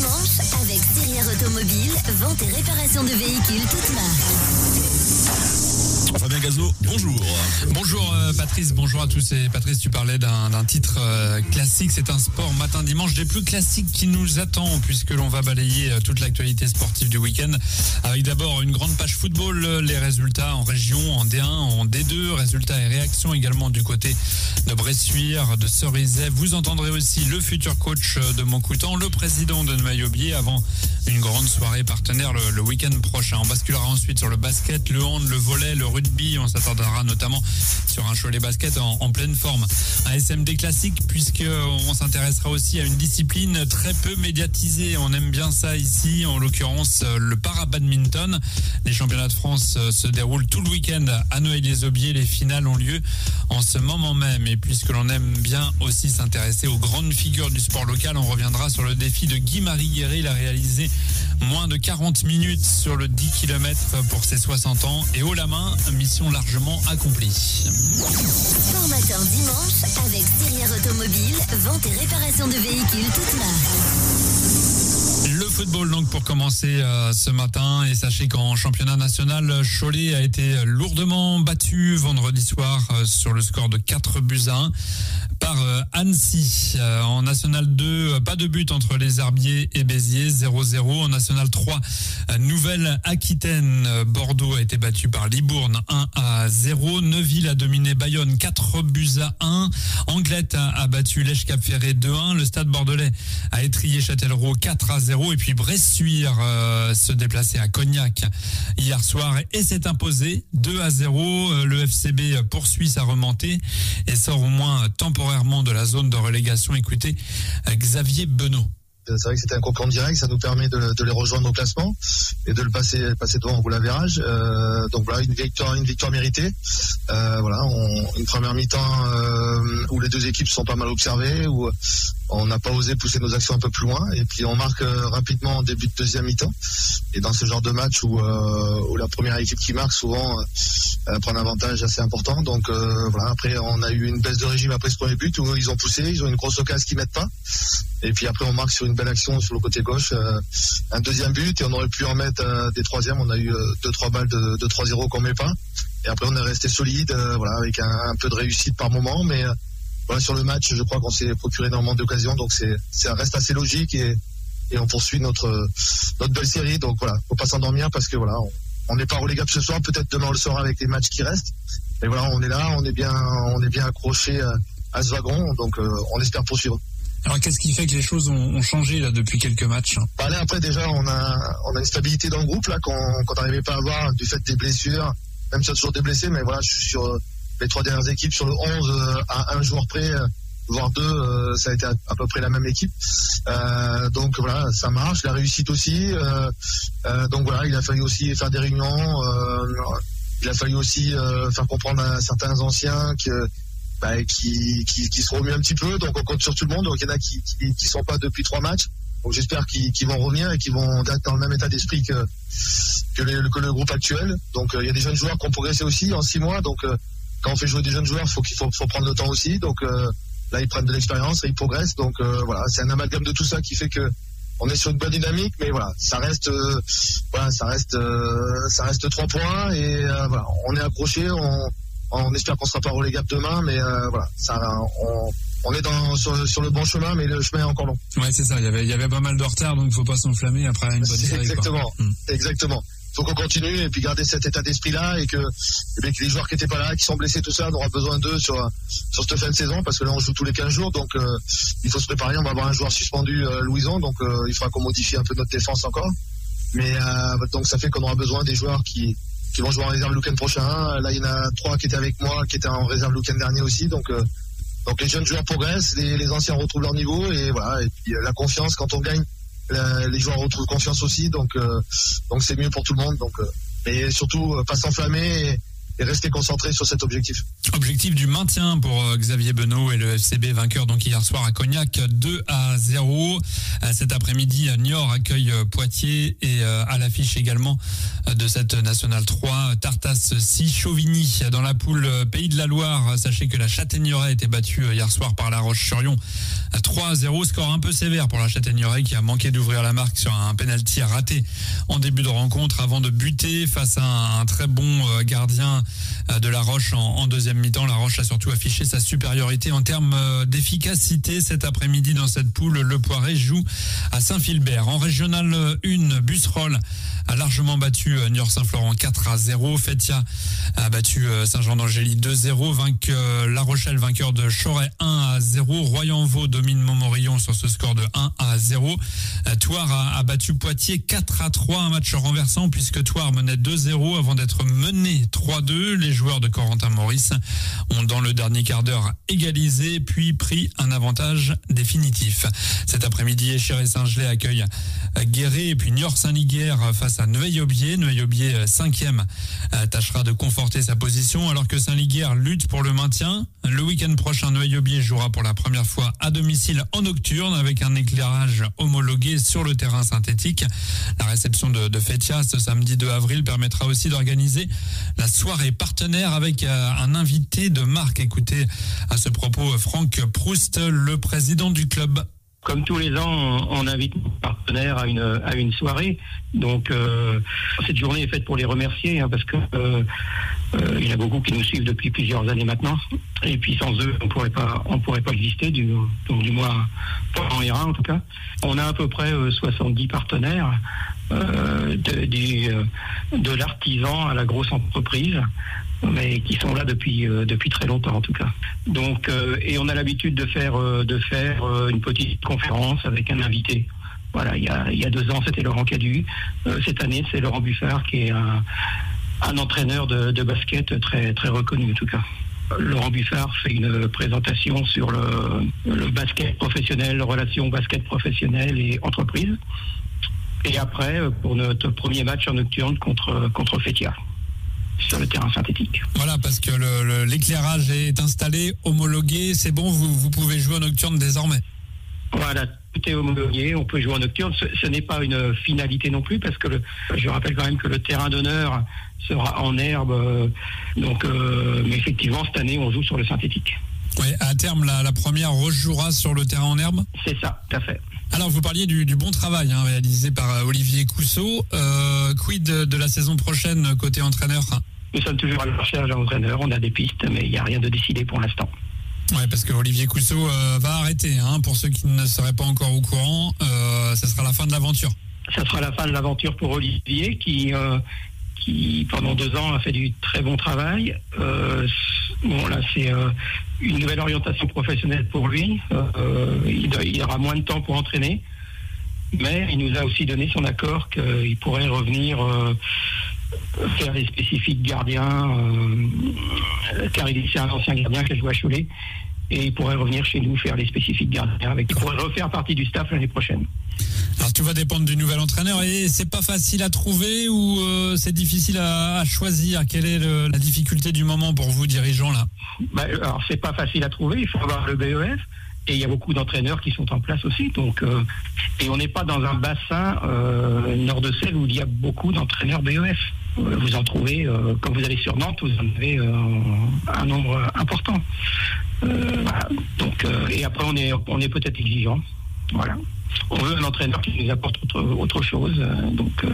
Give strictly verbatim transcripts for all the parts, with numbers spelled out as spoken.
dimanche avec Sirière Automobile, vente et réparation de véhicules toutes marques. Fabien Gazo, bonjour. Bonjour euh, Patrice, bonjour à tous. Et Patrice, tu parlais d'un, d'un titre euh, classique, c'est un sport matin dimanche des plus classiques qui nous attend, puisque l'on va balayer euh, toute l'actualité sportive du week-end, avec d'abord une grande page football, les résultats en région, en D un, en D deux, résultats et réactions également du côté de Bressuire, de Cerizay. Vous entendrez aussi le futur coach de Montcoutan, le président de Noyaubier, avant une grande soirée partenaire le, le week-end prochain. On basculera ensuite sur le basket, le hand, le volley, le rugby. On s'attardera notamment sur un Cholet basket en, en pleine forme. Un S M D classique, puisqu'on s'intéressera aussi à une discipline très peu médiatisée. On aime bien ça ici, en l'occurrence le para-badminton. Les championnats de France se déroulent tout le week-end à Noailles-les-Aubiers. Les finales ont lieu en ce moment même. Et puisque l'on aime bien aussi s'intéresser aux grandes figures du sport local, on reviendra sur le défi de Guy-Marie Guéret. Il a réalisé moins de quarante minutes sur le dix kilomètres pour ses soixante ans. Et haut la main, mission largement accomplie. Formateur dimanche avec Sirière Automobile, vente et réparation de véhicules toutes marques. Le football donc pour commencer euh, ce matin, et sachez qu'en championnat national, Cholet a été lourdement battu vendredi soir euh, sur le score de quatre buts à un par euh, Annecy. Euh, en National deux, pas de but entre les Herbiers et Béziers, zéro zéro. En National trois, euh, Nouvelle-Aquitaine, euh, Bordeaux a été battu par Libourne un à zéro. Neuville a dominé Bayonne quatre buts à un. Anglette a, a battu Lèche-Cap-Ferré deux à un. Le Stade Bordelais a étrillé Châtellerault quatre à zéro. Et puis Bressuire euh, se déplaçait à Cognac hier soir et s'est imposé deux à zéro. Euh, le F C B poursuit sa remontée et sort au moins temporairement de la zone de relégation. Écoutez euh, Xavier Benot. C'est vrai que c'était un concurrent direct, ça nous permet de, de les rejoindre au classement et de le passer, passer devant au bout l'avérage. Euh, donc voilà, une victoire, une victoire méritée. Euh, voilà, on, une première mi-temps euh, où les deux équipes sont pas mal observées, où on n'a pas osé pousser nos actions un peu plus loin, et puis on marque euh, rapidement en début de deuxième mi-temps. Et dans ce genre de match où, euh, où la première équipe qui marque souvent euh, prend un avantage assez important. Donc euh, voilà, après on a eu une baisse de régime après ce premier but où ils ont poussé, ils ont une grosse occasion qu'ils mettent pas. Et puis après on marque sur une belle action sur le côté gauche, euh, un deuxième but, et on aurait pu en mettre euh, des troisièmes. On a eu euh, deux trois balles de, de trois zéro qu'on met pas. Et après on est resté solide, euh, voilà, avec un, un peu de réussite par moment, mais euh, voilà, sur le match, je crois qu'on s'est procuré énormément d'occasions, donc c'est, ça reste assez logique, et, et on poursuit notre notre belle série. Donc voilà, faut pas s'endormir parce que voilà, on n'est pas relégable ce soir, peut-être demain on le sera avec les matchs qui restent. Mais voilà, on est là, on est bien, on est bien accroché à, à ce wagon, donc euh, on espère poursuivre. Alors qu'est-ce qui fait que les choses ont, ont changé là depuis quelques matchs? Bah là, après déjà on a on a une stabilité dans le groupe là qu'on qu'on n'arrivait pas à avoir du fait des blessures, même s'il y a toujours des blessés, mais voilà, je suis sur les trois dernières équipes, sur le onze euh, à un joueur près, euh, voire deux, euh, ça a été à, à peu près la même équipe. Euh, donc voilà, ça marche, la réussite aussi. Euh, euh, donc voilà, il a fallu aussi faire des réunions, euh, il a fallu aussi euh, faire comprendre à certains anciens que Bah, qui, qui, qui se remuent un petit peu, donc on compte sur tout le monde. Donc il y en a qui qui, qui sont pas depuis trois matchs, donc j'espère qu'ils, qu'ils vont revenir et qu'ils vont être dans le même état d'esprit que que, les, que le groupe actuel. Donc euh, il y a des jeunes joueurs qui ont progressé aussi en six mois, donc euh, quand on fait jouer des jeunes joueurs, faut qu'il faut, faut prendre le temps aussi. Donc euh, là ils prennent de l'expérience et ils progressent, donc euh, voilà, c'est un amalgame de tout ça qui fait que on est sur une bonne dynamique, mais voilà, ça reste euh, voilà, ça reste euh, ça reste trois points, et euh, voilà, on est accroché, on On espère qu'on sera pas relégable demain, mais euh, voilà, ça, on, on est dans, sur, sur le bon chemin, mais le chemin est encore long. Ouais, c'est ça. Il y avait, il y avait pas mal de retard, donc faut pas s'enflammer après une bonne série. Exactement, quoi. exactement. Faut qu'on continue et puis garder cet état d'esprit-là, et que, et bien que les joueurs qui étaient pas là, qui sont blessés, tout ça, on aura besoin d'eux sur sur cette fin de saison, parce que là on joue tous les quinze jours, donc euh, il faut se préparer. On va avoir un joueur suspendu, euh, Louison, donc euh, il faudra qu'on modifie un peu notre défense encore. Mais euh, donc ça fait qu'on aura besoin des joueurs qui qui vont jouer en réserve le week-end prochain. Là, il y en a trois qui étaient avec moi, qui étaient en réserve le week-end dernier aussi. Donc, euh, donc les jeunes joueurs progressent, les, les anciens retrouvent leur niveau, et voilà. Et puis la confiance, quand on gagne, la, les joueurs retrouvent confiance aussi. Donc, euh, donc c'est mieux pour tout le monde. Donc, euh, et surtout, euh, pas s'enflammer et, et rester concentré sur cet objectif. Objectif du maintien pour Xavier Benot et le F C B, vainqueur donc hier soir à Cognac deux à zéro. Cet après-midi, Niort accueille Poitiers et à l'affiche également de cette Nationale trois, Tartas six, Chauvigny dans la poule Pays de la Loire. Sachez que la Châtaignerée a été battue hier soir par La Roche-sur-Yon trois à zéro. Score un peu sévère pour la Châtaignerée qui a manqué d'ouvrir la marque sur un penalty raté en début de rencontre avant de buter face à un, un très bon gardien de La Roche en, en deuxième mi-temps. La Roche a surtout affiché sa supériorité en termes d'efficacité cet après-midi dans cette poule. Le Poiré joue à Saint-Philbert. En régional un, Busserolles a largement battu Niort-Saint-Florent quatre à zéro. Fétia a battu Saint-Jean-d'Angély deux à zéro. Vainque La Rochelle, vainqueur de Choret un à zéro. Royan-Vaux domine Montmorillon sur ce score de un à zéro. Thouars a, a battu Poitiers quatre à trois. Un match renversant puisque Thouars menait deux à zéro avant d'être mené trois à deux. Les joueurs de Corentin Maurice ont dans le dernier quart d'heure égalisé puis pris un avantage définitif. Cet après-midi, Échiré-Saint-Gelais accueille Guéret et puis Niort-Saint-Liguerre face à Neuilly-Aubier. Neuilly-Aubier, cinquième, tâchera de conforter sa position alors que Saint-Liguerre lutte pour le maintien. Le week-end prochain, Neuilly-Aubier jouera pour la première fois à domicile en nocturne avec un éclairage homologué sur le terrain synthétique. La réception de, de Fétia ce samedi deux avril permettra aussi d'organiser la soirée partenaire avec un invité de marque. Écoutez à ce propos Franck Proust, le président du club. Comme tous les ans, on invite nos partenaires à une à une soirée. Donc euh, cette journée est faite pour les remercier hein, parce que euh, euh, il y en a beaucoup qui nous suivent depuis plusieurs années maintenant. Et puis sans eux, on pourrait pas on pourrait pas exister du donc du moins pas en R un en tout cas. On a à peu près euh, soixante-dix partenaires euh, de, du, euh, de l'artisan à la grosse entreprise, mais qui sont là depuis euh, depuis très longtemps en tout cas. Donc euh, et on a l'habitude de faire euh, de faire euh, une petite conférence avec un invité. Voilà, il y a il y a deux ans c'était Laurent Cadu. Euh, cette année c'est Laurent Buffard qui est un, un entraîneur de, de basket très très reconnu en tout cas. Laurent Buffard fait une présentation sur le, le basket professionnel, relations basket professionnel et entreprise. Et après pour notre premier match en nocturne contre contre Fétia sur le terrain synthétique. Voilà, parce que le, le, l'éclairage est installé, homologué, c'est bon, vous, vous pouvez jouer en nocturne désormais. Voilà, tout est homologué, on peut jouer en nocturne. Ce, ce n'est pas une finalité non plus, parce que le, je rappelle quand même que le terrain d'honneur sera en herbe. Euh, donc, euh, mais effectivement, cette année, on joue sur le synthétique. Oui, à terme, la, la première rejouera sur le terrain en herbe ? C'est ça, tout à fait. Alors, vous parliez du, du bon travail hein, réalisé par Olivier Cousseau. Euh, quid de, de la saison prochaine côté entraîneur ? Nous sommes toujours à la recherche d'un entraîneur. On a des pistes, mais il n'y a rien de décidé pour l'instant. Oui, parce que Olivier Cousseau euh, va arrêter. Hein, pour ceux qui ne seraient pas encore au courant, euh, ça sera la fin de l'aventure. Ça sera la fin de l'aventure pour Olivier, qui, euh, qui pendant deux ans a fait du très bon travail. Euh, bon, là, c'est euh, une nouvelle orientation professionnelle pour lui. Euh, il, il aura moins de temps pour entraîner, mais il nous a aussi donné son accord qu'il pourrait revenir euh, faire les spécifiques gardiens, euh, car il est un ancien gardien qui a joué à Cholet, et il pourrait revenir chez nous faire les spécifiques gardiens. Avec, il pourrait refaire partie du staff l'année prochaine. Alors tout va dépendre du nouvel entraîneur, et c'est pas facile à trouver ou euh, c'est difficile à, à choisir. Quelle est le, la difficulté du moment pour vous, dirigeants là ? Bah, alors c'est pas facile à trouver, il faut avoir le B E F. Et il y a beaucoup d'entraîneurs qui sont en place aussi. Donc, euh, et on n'est pas dans un bassin euh, nord de Selle où il y a beaucoup d'entraîneurs B E F. Euh, vous en trouvez, euh, quand vous allez sur Nantes, vous en avez euh, un nombre important. Euh, voilà. Donc, euh, et après, on est, on est peut-être exigeant. Voilà. On veut un entraîneur qui nous apporte autre, autre chose. Euh, donc, euh,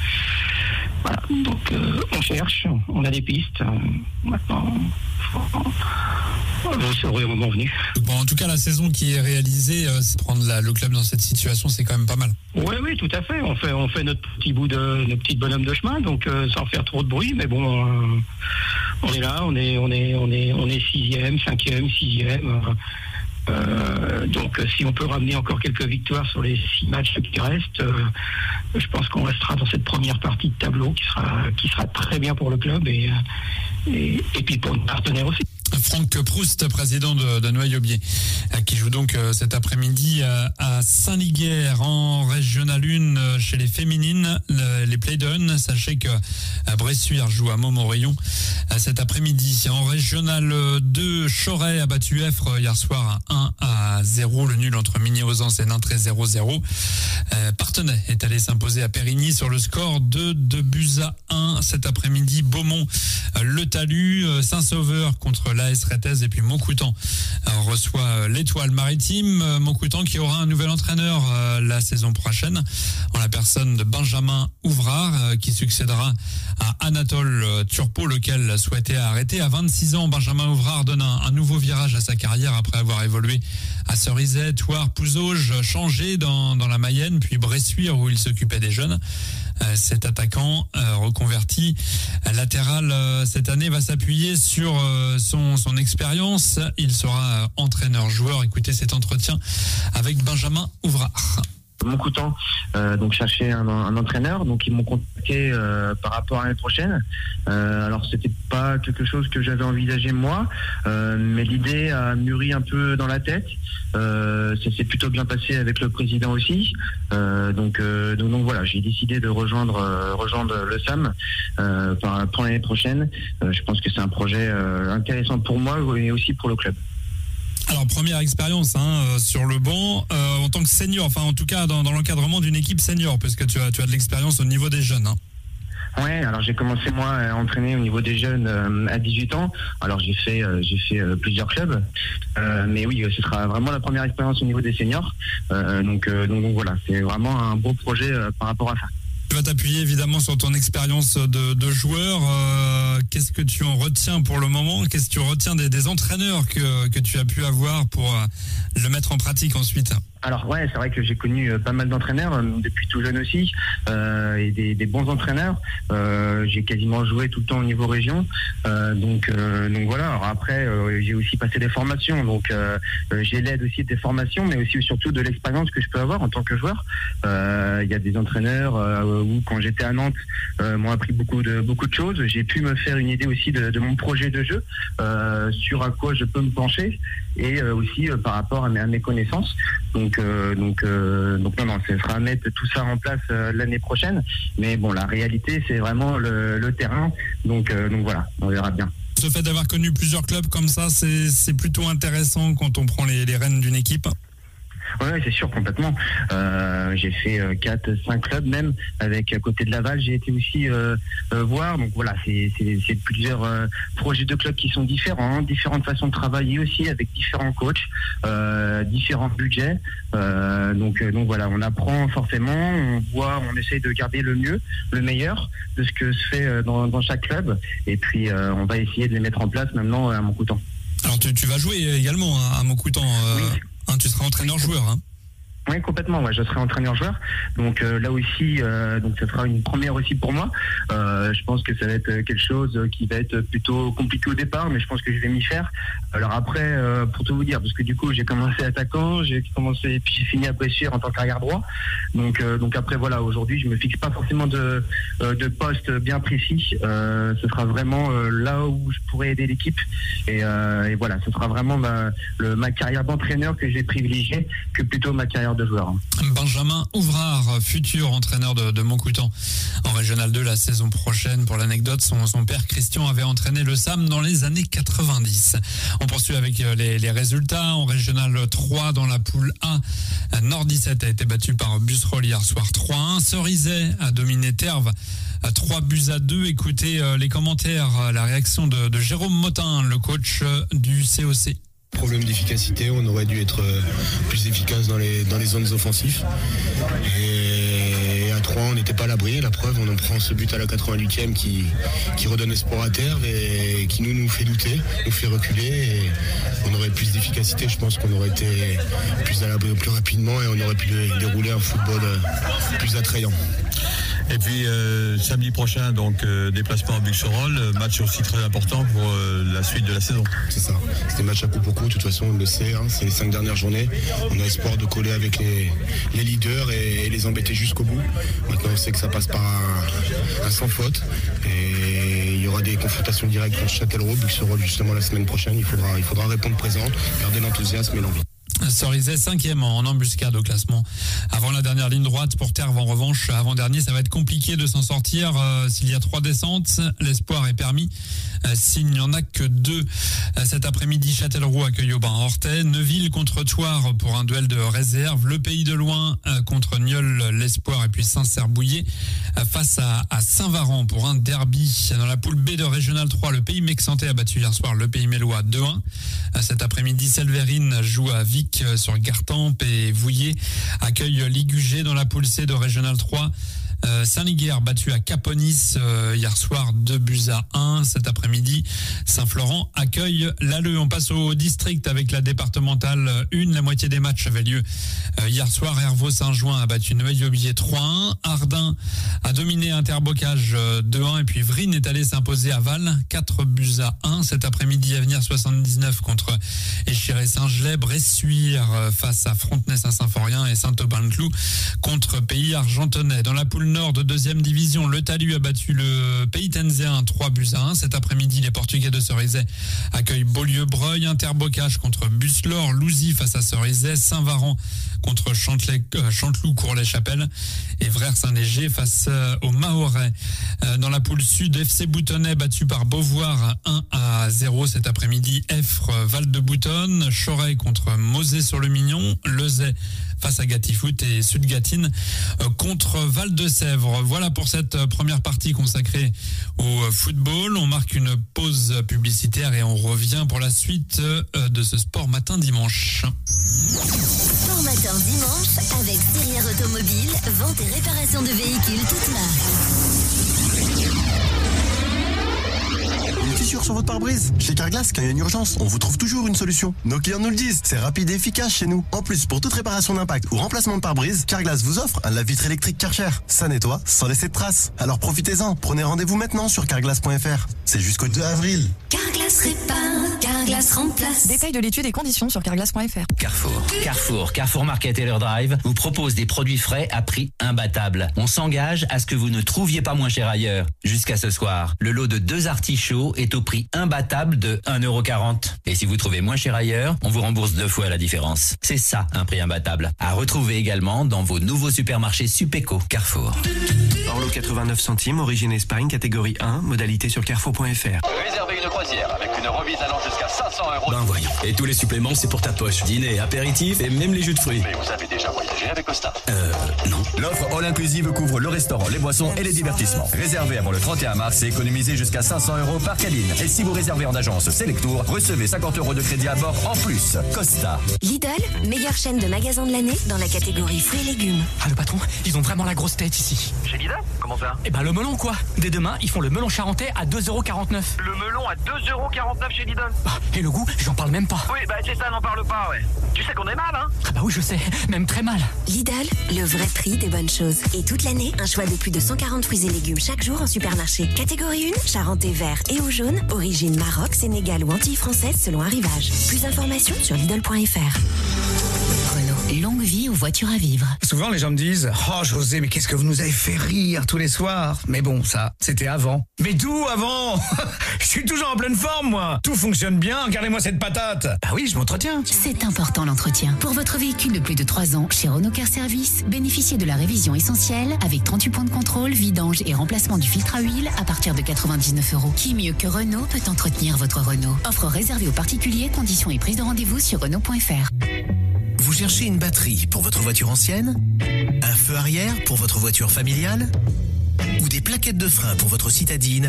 voilà. Donc, euh, on cherche, on a des pistes. Euh, maintenant, faut, vous saurez au moment venu. Bon, en tout cas, la saison qui est réalisée, euh, c'est prendre la, le club dans cette situation, c'est quand même pas mal. Oui, oui, tout à fait. On fait, on fait notre petit bout de, notre petit bonhomme de chemin, donc euh, sans faire trop de bruit. Mais bon, euh, on est là, on est, on est, on est, on est sixième, cinquième, sixième. Euh, Euh, donc si on peut ramener encore quelques victoires sur les six matchs qui restent, euh, je pense qu'on restera dans cette première partie de tableau qui sera qui sera très bien pour le club et et, et puis pour nos partenaires aussi. Franck Proust, président de, de Noailles-Aubier, qui joue donc cet après-midi à Saint-Liguerre en Régional un chez les féminines, les Play-Done. Sachez que Bressuire joue à Montmorillon cet après-midi. En Régional deux, Choret a battu Effre hier soir un à zéro. Le nul entre Migné-Ausence et Nintré zéro zéro. Partenay est allé s'imposer à Périgny sur le score de deux buts à un cet après-midi. Beaumont, Le Talus, Saint-Sauveur contre l'A S Réthez et puis Montcoutan reçoit l'Étoile Maritime. Montcoutan qui aura un nouvel entraîneur la saison prochaine en la personne de Benjamin Ouvrard qui succédera à Anatole Turpot, lequel souhaitait arrêter à vingt-six ans. Benjamin Ouvrard donne un, un nouveau virage à sa carrière après avoir évolué à Cerizay, Thouars, Pouzauges, changé dans, dans la Mayenne, puis Bressuire où il s'occupait des jeunes. Euh, cet attaquant euh, reconverti latéral euh, cette année va s'appuyer sur euh, son, son expérience. Il sera euh, entraîneur-joueur. Écoutez cet entretien avec Benjamin Ouvrard. Montcoutan euh, donc cherchait un, un entraîneur, donc ils m'ont contacté euh, par rapport à l'année prochaine. Euh, alors c'était pas quelque chose que j'avais envisagé moi, euh, mais l'idée a mûri un peu dans la tête. Euh, ça s'est plutôt bien passé avec le président aussi. Euh, donc, euh, donc donc voilà, j'ai décidé de rejoindre euh, rejoindre le S A M euh, pour, pour l'année prochaine. Euh, je pense que c'est un projet euh, intéressant pour moi et aussi pour le club. Alors première expérience hein, euh, sur le banc euh, en tant que senior, enfin en tout cas dans, dans l'encadrement d'une équipe senior, parce que tu as, tu as de l'expérience au niveau des jeunes. Hein. Ouais, alors j'ai commencé moi à entraîner au niveau des jeunes euh, à dix-huit ans. Alors j'ai fait euh, j'ai fait euh, plusieurs clubs, euh, mais oui, ce sera vraiment la première expérience au niveau des seniors. Euh, donc, euh, donc donc voilà, c'est vraiment un beau projet euh, par rapport à ça. Tu vas t'appuyer évidemment sur ton expérience de, de joueur. Euh, qu'est-ce que tu en retiens pour le moment ? Qu'est-ce que tu retiens des, des entraîneurs que, que tu as pu avoir pour euh, le mettre en pratique ensuite ? Alors ouais, c'est vrai que j'ai connu euh, pas mal d'entraîneurs euh, depuis tout jeune aussi, euh, et des, des bons entraîneurs. Euh, j'ai quasiment joué tout le temps au niveau région, euh, donc euh, donc voilà. Alors après, euh, j'ai aussi passé des formations, donc euh, j'ai l'aide aussi des formations, mais aussi surtout de l'expérience que je peux avoir en tant que joueur. Il euh, y a des entraîneurs euh, où quand j'étais à Nantes, euh, m'ont appris beaucoup de beaucoup de choses. J'ai pu me faire une idée aussi de, de mon projet de jeu, euh, sur à quoi je peux me pencher, et euh, aussi euh, par rapport à mes, à mes connaissances. Donc euh, donc euh, donc non non, ce sera à mettre tout ça en place euh, l'année prochaine. Mais bon, la réalité c'est vraiment le, le terrain. Donc euh, donc voilà, on verra bien. Ce fait d'avoir connu plusieurs clubs comme ça, c'est c'est plutôt intéressant quand on prend les, les rênes d'une équipe. Oui, c'est sûr, complètement. Euh, j'ai fait euh, quatre, cinq clubs même. Avec à côté de Laval, j'ai été aussi euh, euh, voir. Donc voilà, c'est, c'est, c'est plusieurs euh, projets de clubs qui sont différents, hein, différentes façons de travailler aussi avec différents coachs, euh, différents budgets. Euh, donc, donc voilà, on apprend forcément, on voit, on essaye de garder le mieux, le meilleur de ce que se fait dans, dans chaque club. Et puis euh, on va essayer de les mettre en place maintenant à Montcoutan. Alors tu, tu vas jouer également hein, à Montcoutan. Euh... Oui. Hein, tu seras entraîneur-joueur, hein ? Oui, complètement. Ouais, je serai entraîneur-joueur. Donc euh, là aussi, euh, donc ça sera une première aussi pour moi. Euh, je pense que ça va être quelque chose qui va être plutôt compliqué au départ, mais je pense que je vais m'y faire. Alors après, euh, pour tout vous dire, parce que du coup, j'ai commencé attaquant, j'ai commencé, puis j'ai fini à Bressuire en tant qu'arrière droit. Donc euh, donc après voilà, aujourd'hui, je me fixe pas forcément de euh, de poste bien précis. Euh, ce sera vraiment euh, là où je pourrais aider l'équipe. Et, euh, et voilà, ce sera vraiment ma, le, ma carrière d'entraîneur que j'ai privilégiée que plutôt ma carrière de joueur. Benjamin Ouvrard, futur entraîneur de, de Montcoutan en Régional deux la saison prochaine. Pour l'anecdote, son, son père Christian avait entraîné le S A M dans les années quatre-vingt-dix. On poursuit avec les, les résultats. En Régional trois, dans la poule A, Nord dix-sept a été battu par Busserolles hier soir trois à un. Cerizay a dominé Terve trois buts à deux. Écoutez les commentaires, la réaction de, de Jérôme Motin, le coach du C O C. Problème d'efficacité, on aurait dû être plus efficace dans les, dans les zones offensives. Et à trois, on n'était pas à l'abri. La preuve, on en prend ce but à la quatre-vingt-huitième qui, qui redonne espoir à terre et qui nous, nous fait douter, nous fait reculer. Et on aurait plus d'efficacité, je pense qu'on aurait été plus à l'abri plus rapidement et on aurait pu dérouler un football plus attrayant. Et puis euh, samedi prochain, donc euh, déplacement à Busserolles, match aussi très important pour euh, la suite de la saison. C'est ça, c'est des matchs à coup pour coup, de toute façon on le sait, hein, c'est les cinq dernières journées. On a espoir de coller avec les, les leaders et, et les embêter jusqu'au bout. Maintenant on sait que ça passe par un, un sans faute et y aura des confrontations directes contre Châtellerault, Buxerolles justement la semaine prochaine. Il faudra, il faudra répondre présent, garder l'enthousiasme et l'envie. Cerizay cinquième en embuscade au classement avant la dernière ligne droite. Pour Terve en revanche avant-dernier, ça va être compliqué de s'en sortir euh, s'il y a trois descentes. L'espoir est permis euh, s'il n'y en a que deux. Euh, cet après-midi, Châtellerault accueille Aubin-Hortet, Neuville contre Thouars pour un duel de réserve, Le Pays de Loin euh, contre Nieul, l'Espoir, et puis Saint-Cerf-Bouillé euh, face à, à Saint-Varan pour un derby. Dans la poule B de Régional trois, le Pays Mexantais a battu hier soir le Pays Mélois deux un. Euh, cet après-midi, Selverine joue à Vic sur Gartempe et Vouillé accueille Ligugé. Dans la poule C de Régional trois. Euh, Saint-Liguerre battu à Caponis euh, hier soir deux buts à un. Cet après-midi, Saint-Florent accueille l'Alleux. On passe au district avec la départementale un. La moitié des matchs avait lieu euh, hier soir. Hervaux-Saint-Jouin a battu Noël-Aubier trois un. Ardin a dominé Interbocage euh, deux un. Et puis Vrine est allé s'imposer à Val quatre buts à un. Cet après-midi, Avenir soixante-dix-neuf contre Échiré-Saint-Gelais. Bressuire euh, face à Frontenay-Saint-Symphorien et Saint-Aubin-le-Cloud contre Pays Argentonnais. Dans la poule nord de deuxième division, le Talus a battu le Pays Tenzéen trois buts à un. Cet après-midi, les Portugais de Cerizay accueillent Beaulieu-Breuil. Interbocage contre Busselor, Louzy face à Cerizay, Saint-Varan contre Chantelet, euh, Chanteloup-Courlet-Chapelle et Vrères-Saint-Léger face euh, aux Mahorais. Euh, dans la poule sud, F C Boutonnet battu par Beauvoir un à zéro cet après-midi. Effre, Val-de-Boutonne, Choret contre Mosée-sur-le-Mignon, Lezay face à Gatifoot et Sud-Gatine euh, contre Val-de-Sèvres. Voilà pour cette première partie consacrée au football. On marque une pause publicitaire et on revient pour la suite euh, de ce Sport Matin Dimanche. Sport Matin Dimanche avec Thirière Automobile, vente et réparation de véhicules toute marque. Une fissure sur votre pare-brise? Chez Carglass, quand il y a une urgence, on vous trouve toujours une solution. Nos clients nous le disent, c'est rapide et efficace chez nous. En plus, pour toute réparation d'impact ou remplacement de pare-brise, Carglass vous offre un lave-vitre électrique Karcher. Ça nettoie sans laisser de traces. Alors profitez-en, prenez rendez-vous maintenant sur carglass point f r. C'est jusqu'au deux avril. Carglass répare, Carglass remplace. Détail de l'étude et conditions sur carglass point f r. Carrefour. Carrefour, Carrefour Market et leur drive vous propose des produits frais à prix imbattable. On s'engage à ce que vous ne trouviez pas moins cher ailleurs. Jusqu'à ce soir, le lot de deux artichauts est au prix imbattable de un euro quarante. Et si vous trouvez moins cher ailleurs, on vous rembourse deux fois la différence. C'est ça, un prix imbattable. À retrouver également dans vos nouveaux supermarchés Supéco. Carrefour. Orlo quatre-vingt-neuf centimes, origine Espagne, catégorie un, modalité sur carrefour point f r. Réservez une croisière avec une remise allant jusqu'à cinq cents euros. Ben voyons. Et tous les suppléments, c'est pour ta poche. Dîner, apéritif et même les jus de fruits. Mais vous avez déjà voyagé avec Costa? Euh, non. L'offre All Inclusive couvre le restaurant, les boissons et les divertissements. Réservez avant le trente et un mars et économisez jusqu'à cinq cents euros par cabine. Et si vous réservez en agence Selectour, recevez cinquante euros de crédit à bord en plus. Costa. Lidl, meilleure chaîne de magasins de l'année dans la catégorie fruits et légumes. Ah le patron, ils ont vraiment la grosse tête ici. Chez Lidl? Comment ça? Eh ben le melon quoi. Dès demain, ils font le melon charentais à deux euros quarante-neuf. Le melon à deux euros quarante-neuf chez Lidl? Ah, et le goût, j'en parle même pas. Oui, bah c'est ça, n'en parle pas, ouais. Tu sais qu'on est mal, hein? Ah bah oui, je sais, même très mal. Lidl, le vrai prix des bonnes choses. Et toute l'année, un choix de plus de cent quarante fruits et légumes chaque jour en supermarché. Catégorie un, charentais vert et ou jaune, origine Maroc, Sénégal ou Antilles françaises selon arrivage. Plus d'informations sur Lidl point f r. Renault, longue vie aux voitures à vivre. Souvent les gens me disent « Oh José, mais qu'est-ce que vous nous avez fait rire tous les soirs ?» Mais bon, ça, c'était avant. Mais d'où avant? Je suis toujours en pleine forme, moi. Tout fonctionne bien, regardez-moi cette patate. Bah oui, je m'entretiens. C'est important l'entretien. Pour votre véhicule de plus de trois ans, chez Renault Car Service, bénéficiez de la révision essentielle avec trente-huit points de contrôle, vidange et remplacement du filtre à huile à partir de quatre-vingt-dix-neuf euros. Qui mieux que Renault peut entretenir votre Renault? Offre réservée aux particuliers, conditions et prise de rendez-vous sur Renault point f r. Vous cherchez une batterie pour votre voiture ancienne? Un feu arrière pour votre voiture familiale? Ou des plaquettes de frein pour votre citadine?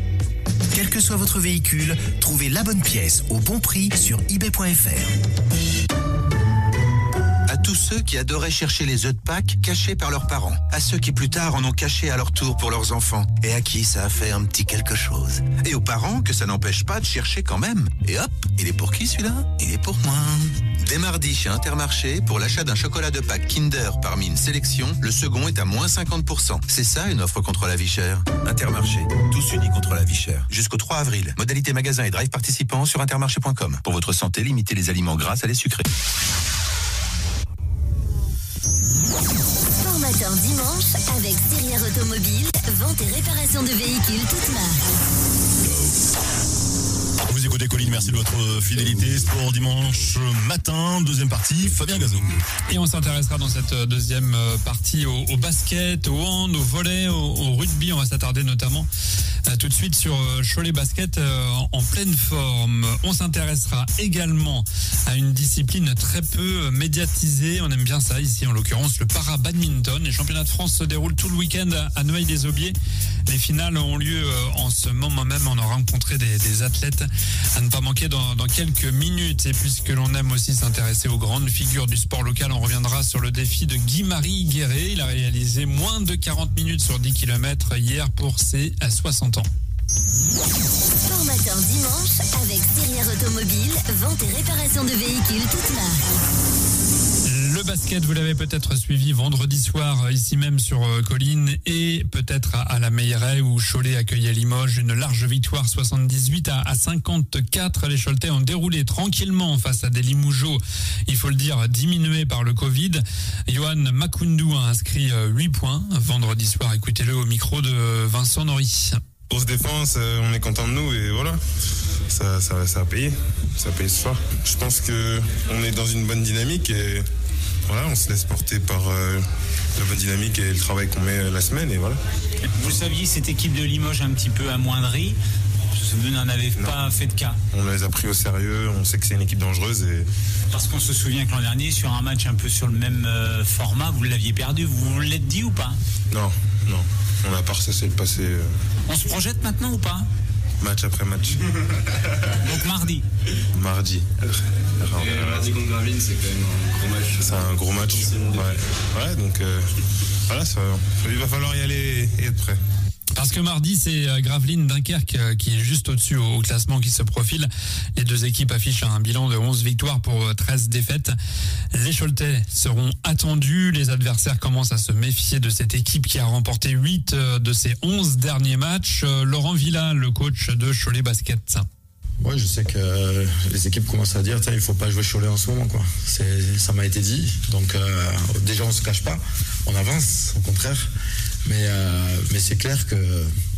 Quel que soit votre véhicule, trouvez la bonne pièce au bon prix sur ebay point f r. À tous ceux qui adoraient chercher les œufs de Pâques cachés par leurs parents. À ceux qui plus tard en ont caché à leur tour pour leurs enfants. Et à qui ça a fait un petit quelque chose. Et aux parents que ça n'empêche pas de chercher quand même. Et hop, il est pour qui celui-là? Il est pour moi. Dès mardi chez Intermarché, pour l'achat d'un chocolat de Pâques Kinder parmi une sélection, le second est à moins cinquante pour cent. C'est ça une offre contre la vie chère. Intermarché, tous unis contre la vie chère. Jusqu'au trois avril. Modalité magasin et drive participants sur intermarché point com. Pour votre santé, limitez les aliments gras à les sucrés. Sport Matin matin dimanche avec Sirière Automobile, vente et réparation de véhicules toutes marques. Vous écoutez Colline, merci de votre fidélité. Sport dimanche matin, deuxième partie, Fabien Gazot. Et on s'intéressera dans cette deuxième partie au, au basket, au hand, au volley, au, au rugby. On va s'attarder notamment euh, tout de suite sur euh, Cholet Basket euh, en pleine forme. On s'intéressera également à une discipline très peu médiatisée. On aime bien ça ici, en l'occurrence le para-badminton. Les championnats de France se déroulent tout le week-end à Noailles-les-Aubiers. Les finales ont lieu euh, en ce moment même. On aura rencontré des, des athlètes à ne pas manquer dans, dans quelques minutes. Et puisque l'on aime aussi s'intéresser aux grandes figures du sport local, on reviendra sur le défi de Guy-Marie Guéret. Il a réalisé moins de quarante minutes sur dix kilomètres hier pour ses soixante ans. Sport matin dimanche avec Sirière Automobile, vente et réparation de véhicules toutes marques. Le basket, vous l'avez peut-être suivi vendredi soir, ici même sur Colline, et peut-être à la Meilleraie où Cholet accueillait Limoges. Une large victoire soixante-dix-huit à cinquante-quatre. Les Choletais ont déroulé tranquillement face à des Limougeaux, il faut le dire, diminués par le Covid. Johan Makoundou a inscrit huit points vendredi soir. Écoutez-le au micro de Vincent Norry. Grosse défense, on est content de nous et voilà, ça, ça, ça a payé, ça a payé ce soir. Je pense qu'on est dans une bonne dynamique et voilà, on se laisse porter par euh, la bonne dynamique et le travail qu'on met la semaine et voilà. Vous saviez cette équipe de Limoges un petit peu amoindrie, vous n'en avez non. pas fait de cas. On les a pris au sérieux, on sait que c'est une équipe dangereuse et... Parce qu'on se souvient que l'an dernier, sur un match un peu sur le même euh, format, vous l'aviez perdu, vous vous l'êtes dit ou pas? Non, non. On a pas ressassé le passé. Euh... On se projette maintenant ou pas? Match après match. Donc mardi. Mardi. Et mardi contre Gravelines, c'est quand même un gros match. C'est un gros match. Ouais, ouais donc euh, voilà, ça, il va falloir y aller et être prêt. Parce que mardi, c'est Gravelines Dunkerque qui est juste au-dessus au classement qui se profile. Les deux équipes affichent un bilan de onze victoires pour treize défaites. Les Choletais seront attendus. Les adversaires commencent à se méfier de cette équipe qui a remporté huit de ses onze derniers matchs. Laurent Villa, le coach de Cholet Basket. Ouais, je sais que les équipes commencent à dire il ne faut pas jouer Cholet en ce moment, quoi. C'est, ça m'a été dit. Donc euh, déjà, on ne se cache pas. On avance, au contraire. Mais, euh, mais c'est clair que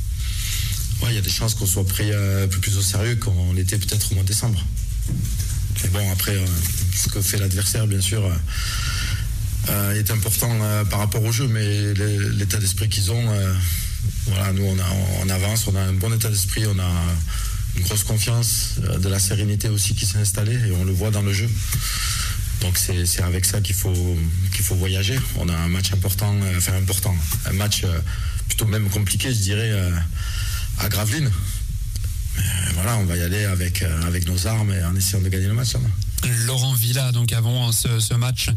ouais, y a des chances qu'on soit pris euh, un peu plus au sérieux qu'on l'était peut-être au mois de décembre. Mais bon, après, euh, ce que fait l'adversaire, bien sûr, euh, euh, est important euh, par rapport au jeu, mais l'état d'esprit qu'ils ont, euh, voilà, nous, on, a, on avance, on a un bon état d'esprit, on a une grosse confiance, euh, de la sérénité aussi qui s'est installée, et on le voit dans le jeu. Donc c'est, c'est avec ça qu'il faut, qu'il faut voyager. On a un match important, euh, enfin important, un match euh, plutôt même compliqué, je dirais, euh, à Gravelines. Mais euh, voilà, on va y aller avec, euh, avec nos armes et en essayant de gagner le match. Hein. Laurent Villa, donc avant ce, ce match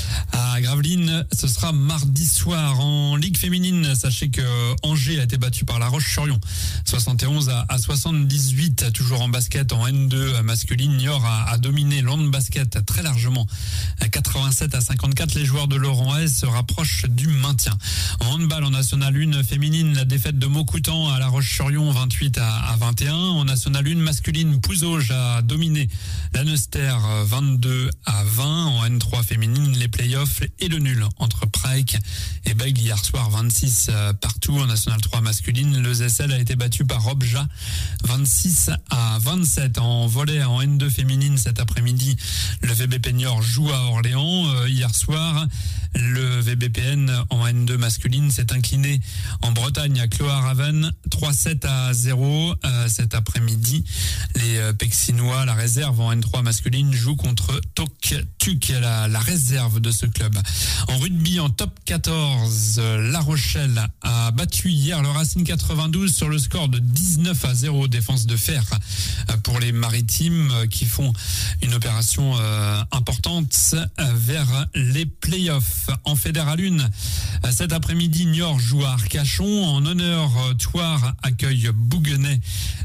à Gravelines, ce sera mardi soir. En Ligue féminine, sachez que Angers a été battu par La Roche-sur-Yon, soixante et onze à soixante-dix-huit. Toujours en basket, en N deux masculine, Niort a, a dominé l'Hand Basket très largement, à quatre-vingt-sept à cinquante-quatre. Les joueurs de Laurent Hez se rapprochent du maintien. En handball, en National un féminine, la défaite de Maucoutan à La Roche-sur-Yon, vingt-huit à vingt et un. En National un masculine, Pouzauge a dominé la Neuster, vingt-deux à vingt. En N trois féminine, les playoffs et le nul entre Prague et Bègle hier soir, vingt-six partout. En National trois masculine, le Z S L a été battu par Robja, vingt-six à vingt-sept. En volley, en N deux féminine, cet après-midi, le V B P Niort joue à Orléans. Euh, hier soir, le V B P N en N deux masculine s'est incliné en Bretagne à Cloharaven, trois sept à zéro. Euh, cet après-midi, les euh, Pexinois, la réserve en N trois masculine, joue contre Toktuk, la, la réserve de ce club. En rugby, en top quatorze, La Rochelle a battu hier le Racing quatre-vingt-douze sur le score de dix-neuf à zéro. Défense de fer pour les Maritimes qui font une opération euh, importante vers les playoffs. En Fédéral un, cet après-midi, Niort joue à Arcachon. En honneur, Thouars accueille Bouguenais.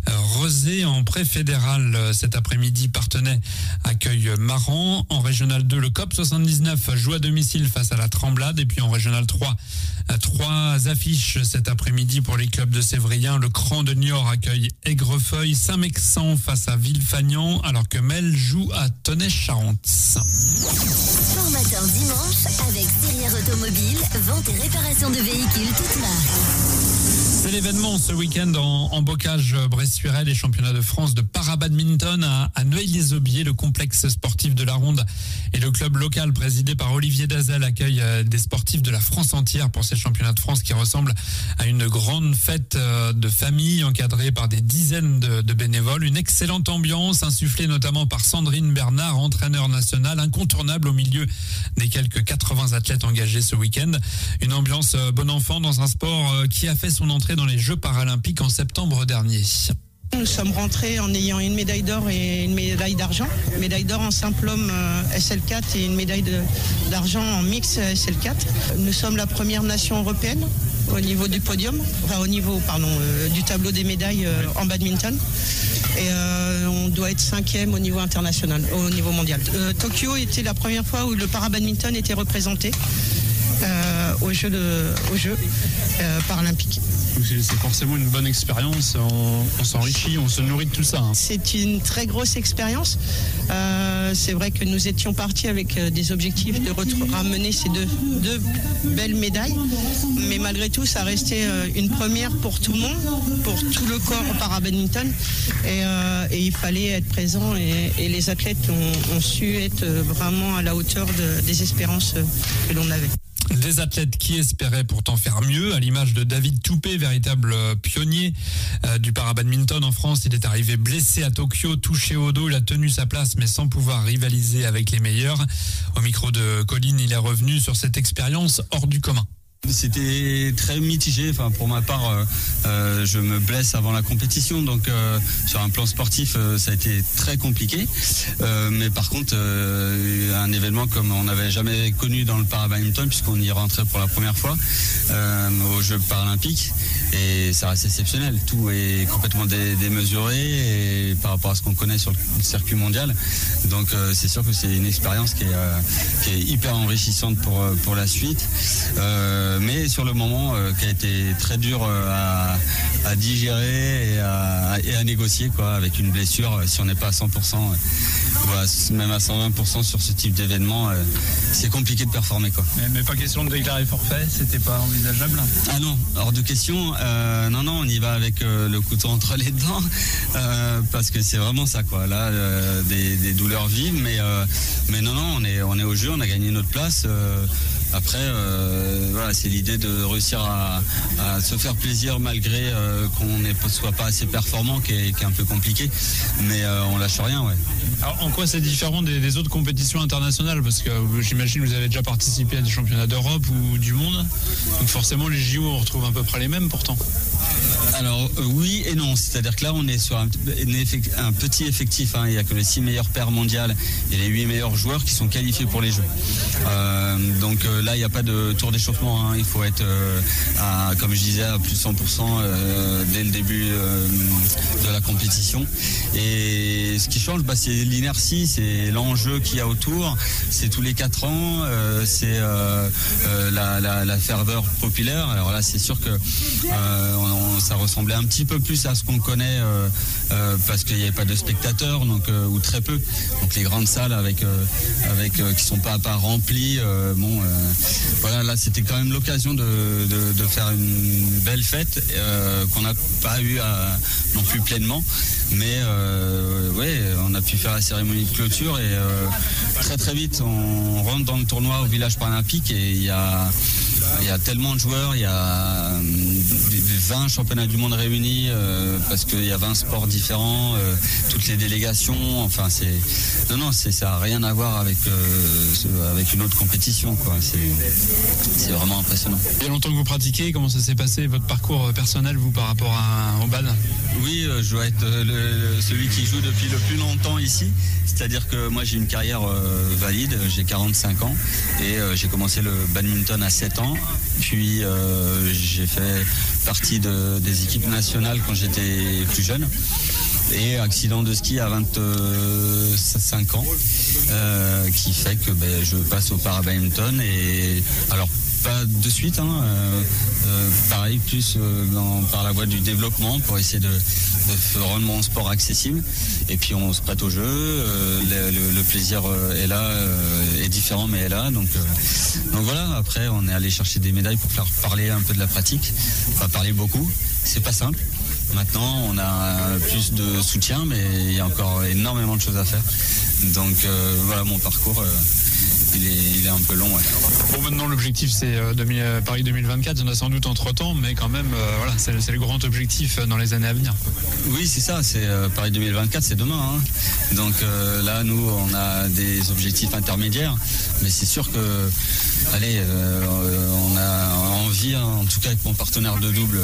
Rezé en pré-fédéral cet après-midi, Partenay accueille Maran. En régional deux, le C O P soixante-dix-neuf joue à domicile face à la Tremblade. Et puis en régional trois, trois affiches cet après-midi pour les clubs de Sévrien. Le Cran de Niort accueille Aigrefeuille, Saint-Mexan face à Villefagnan, alors que Mel joue à Tonnet-Charente. Sport matin dimanche avec Sirière Automobile, vente et réparation de véhicules toute marque. C'est l'événement ce week-end en, en bocage Bressuire, les championnats de France de para-badminton à, à Neuilly-les-Aubiers. Le complexe sportif de la Ronde et le club local présidé par Olivier Dazel accueillent des sportifs de la France entière pour ces championnats de France qui ressemblent à une grande fête de famille encadrée par des dizaines de, de bénévoles. Une excellente ambiance insufflée notamment par Sandrine Bernard, entraîneur national incontournable au milieu des quelques quatre-vingts athlètes engagés ce week-end. Une ambiance bon enfant dans un sport qui a fait son entrée dans les Jeux paralympiques en septembre dernier. Nous sommes rentrés en ayant une médaille d'or et une médaille d'argent. Médaille d'or en simple homme S L quatre et une médaille de, d'argent en mix S L quatre. Nous sommes la première nation européenne au niveau du podium, enfin au niveau pardon, euh, du tableau des médailles euh, en badminton. Et euh, on doit être cinquième au niveau international, au niveau mondial. Euh, Tokyo était la première fois où le para-badminton était représenté euh, aux Jeux, de, aux Jeux euh, paralympiques. C'est forcément une bonne expérience, on, on s'enrichit, on se nourrit de tout ça. Hein. C'est une très grosse expérience. Euh, c'est vrai que nous étions partis avec des objectifs de ramener ces deux, deux belles médailles. Mais malgré tout, ça restait une première pour tout le monde, pour tout le corps au para-badminton. Et, euh, et il fallait être présent et, et les athlètes ont, ont su être vraiment à la hauteur de, des espérances que l'on avait. Des athlètes qui espéraient pourtant faire mieux, à l'image de David Toupé, véritable pionnier euh, du para-badminton en France. Il est arrivé blessé à Tokyo, touché au dos. Il a tenu sa place, mais sans pouvoir rivaliser avec les meilleurs. Au micro de Colline, il est revenu sur cette expérience hors du commun. C'était très mitigé. Enfin, pour ma part, euh, euh, je me blesse avant la compétition, donc euh, sur un plan sportif, euh, ça a été très compliqué. Euh, mais par contre, euh, un événement comme on n'avait jamais connu dans le para-badminton, puisqu'on y rentrait pour la première fois euh, aux Jeux paralympiques, et ça reste exceptionnel. Tout est complètement dé- démesuré et par rapport à ce qu'on connaît sur le circuit mondial. Donc, euh, c'est sûr que c'est une expérience qui est, euh, qui est hyper enrichissante pour pour la suite. Euh, mais sur le moment euh, qui a été très dur euh, à, à digérer et à, et à négocier quoi, avec une blessure. Si on n'est pas à cent pour cent, euh, voilà, même à cent vingt pour cent sur ce type d'événement, euh, c'est compliqué de performer quoi. Mais, mais pas question de déclarer forfait, c'était pas envisageable? Ah non, hors de question. Euh, non, non, on y va avec euh, le couteau entre les dents euh, parce que c'est vraiment ça quoi. Là, euh, des, des douleurs vives, mais, euh, mais non, non, on est, on est au jeu, on a gagné notre place. Euh, Après, euh, voilà, c'est l'idée de réussir à, à se faire plaisir malgré euh, qu'on ne soit pas assez performant, qui est, qui est un peu compliqué. Mais euh, on lâche rien, ouais. Alors, en quoi c'est différent des, des autres compétitions internationales? Parce que j'imagine que vous avez déjà participé à des championnats d'Europe ou du monde. Donc forcément, les J O, on retrouve à peu près les mêmes pourtant. Alors euh, oui et non, c'est-à-dire que là on est sur un, un petit effectif, hein. Il n'y a que les six meilleures paires mondiales et les huit meilleurs joueurs qui sont qualifiés pour les Jeux. Euh, donc euh, là il n'y a pas de tour d'échauffement, hein. Il faut être, euh, à, comme je disais, à plus de cent pour cent euh, dès le début euh, de la compétition. Et ce qui change, bah, c'est l'inertie, c'est l'enjeu qu'il y a autour, c'est tous les quatre ans, euh, c'est euh, euh, la, la, la ferveur populaire. Alors là c'est sûr que euh, on, on, ça ressemblait un petit peu plus à ce qu'on connaît euh, euh, parce qu'il n'y avait pas de spectateurs, donc euh, ou très peu. Donc les grandes salles avec euh, avec euh, qui sont pas à pas remplies. Euh, bon, euh, voilà, là c'était quand même l'occasion de, de, de faire une belle fête euh, qu'on n'a pas eu à, non plus pleinement. Mais euh, ouais, on a pu faire la cérémonie de clôture et euh, très très vite on rentre dans le tournoi au village paralympique et il y a il y a tellement de joueurs, il y a vingt championnats du monde réunis euh, parce qu'il y a vingt sports différents, euh, toutes les délégations, enfin c'est non non c'est ça n'a rien à voir avec euh, avec une autre compétition quoi. C'est c'est vraiment impressionnant. Il y a longtemps que vous pratiquez, comment ça s'est passé votre parcours personnel vous par rapport à, au bad? Oui, euh, je dois être le, le, celui qui joue depuis le plus longtemps ici. C'est-à-dire que moi j'ai une carrière euh, valide, j'ai quarante-cinq ans et euh, j'ai commencé le badminton à sept ans. Puis euh, j'ai fait partie de, des équipes nationales quand j'étais plus jeune. Et accident de ski à vingt-cinq ans, euh, qui fait que ben, je passe au para-badminton. Et alors pas de suite, hein, euh, euh, pareil, plus euh, dans, par la voie du développement pour essayer de, de rendre mon sport accessible. Et puis on se prête au jeu, euh, le, le, le plaisir est là, euh, est différent mais est là. Donc, euh, donc voilà, après on est allé chercher des médailles pour faire parler un peu de la pratique, enfin parler beaucoup, c'est pas simple. Maintenant on a plus de soutien mais il y a encore énormément de choses à faire. Donc euh, voilà mon parcours. Euh, Il est, il est un peu long. Ouais. Bon, maintenant l'objectif c'est euh, demi, euh, Paris deux mille vingt-quatre, il y en a sans doute entre temps, mais quand même, euh, voilà, c'est, c'est le grand objectif dans les années à venir. Oui, c'est ça, c'est euh, Paris deux mille vingt-quatre, c'est demain. Hein. Donc euh, là, nous, on a des objectifs intermédiaires, mais c'est sûr que, allez, euh, on a envie, hein, en tout cas avec mon partenaire de double,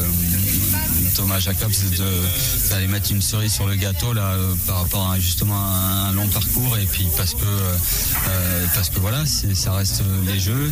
Thomas Jacobs, de, d'aller mettre une cerise sur le gâteau là, euh, par rapport à justement un, un long parcours, et puis parce que, euh, parce que voilà. C'est, ça reste les jeux.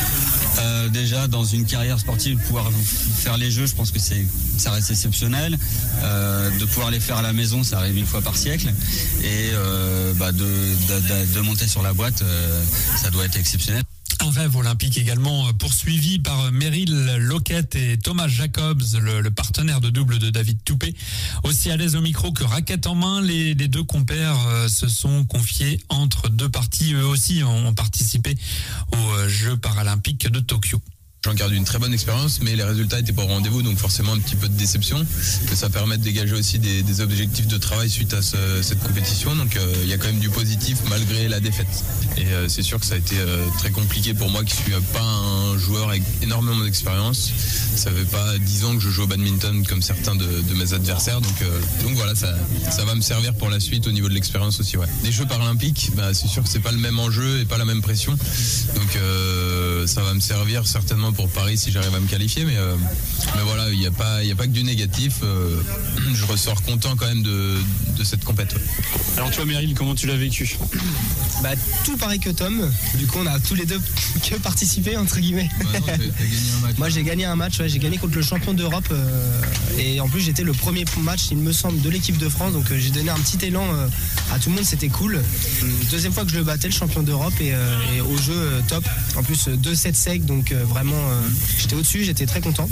Euh, déjà, dans une carrière sportive, pouvoir faire les jeux, je pense que c'est, ça reste exceptionnel. Euh, de pouvoir les faire à la maison, ça arrive une fois par siècle. Et euh, bah de, de, de, de monter sur la boîte, euh, ça doit être exceptionnel. Un rêve olympique également poursuivi par Meryl Lockett et Thomas Jacobs, le, le partenaire de double de David Toupé. Aussi à l'aise au micro que raquette en main, les, les deux compères euh, se sont confiés entre deux parties. Eux aussi ont participé aux Jeux paralympiques de Tokyo. J'en garde une très bonne expérience, mais les résultats n'étaient pas au rendez-vous, donc forcément un petit peu de déception. Que ça permet de dégager aussi des, des objectifs de travail suite à ce, cette compétition. Donc euh, il y a quand même du positif malgré la défaite. Et euh, c'est sûr que ça a été euh, très compliqué pour moi qui suis pas un joueur avec énormément d'expérience. Ça fait pas dix ans que je joue au badminton comme certains de, de mes adversaires. Donc, euh, donc voilà, ça, ça va me servir pour la suite au niveau de l'expérience aussi. Ouais. Les Jeux paralympiques, bah, c'est sûr que c'est pas le même enjeu et pas la même pression. Donc euh, ça va me servir certainement pour Paris si j'arrive à me qualifier, mais, euh, mais voilà, il n'y a pas, il n'y a pas que du négatif. Euh, je ressors content quand même de, de cette compétition. Alors toi, Meryl, comment tu l'as vécu? Bah tout pareil que Tom. Du coup, on a tous les deux que participé entre guillemets. Bah non, t'as, t'as gagné un match. Moi, j'ai gagné un match. Ouais, j'ai gagné contre le champion d'Europe euh, et en plus, j'étais le premier match, il me semble, de l'équipe de France. Donc, euh, j'ai donné un petit élan euh, à tout le monde. C'était cool. Deuxième fois que je le battais, le champion d'Europe, et, euh, et au jeu euh, top. En plus, deux sept secs, donc euh, vraiment. Euh, J'étais au-dessus, j'étais très content.